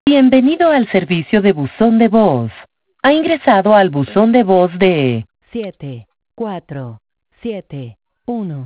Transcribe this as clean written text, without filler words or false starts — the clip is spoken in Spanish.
Bienvenido al servicio de buzón de voz. Ha ingresado al buzón de voz de 74771.